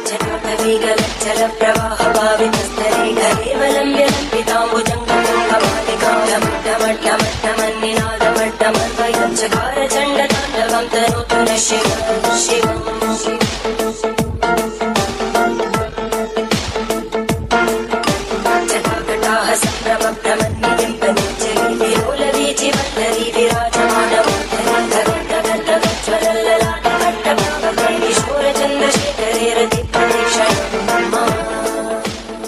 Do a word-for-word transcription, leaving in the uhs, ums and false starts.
जल प्रवाह भावितस्तरे केवलम्ब्य पिताम्बुजङ्गमन्निनादमट्टमन्वयं चकार चण्डताण्डवं तनोतु न शिव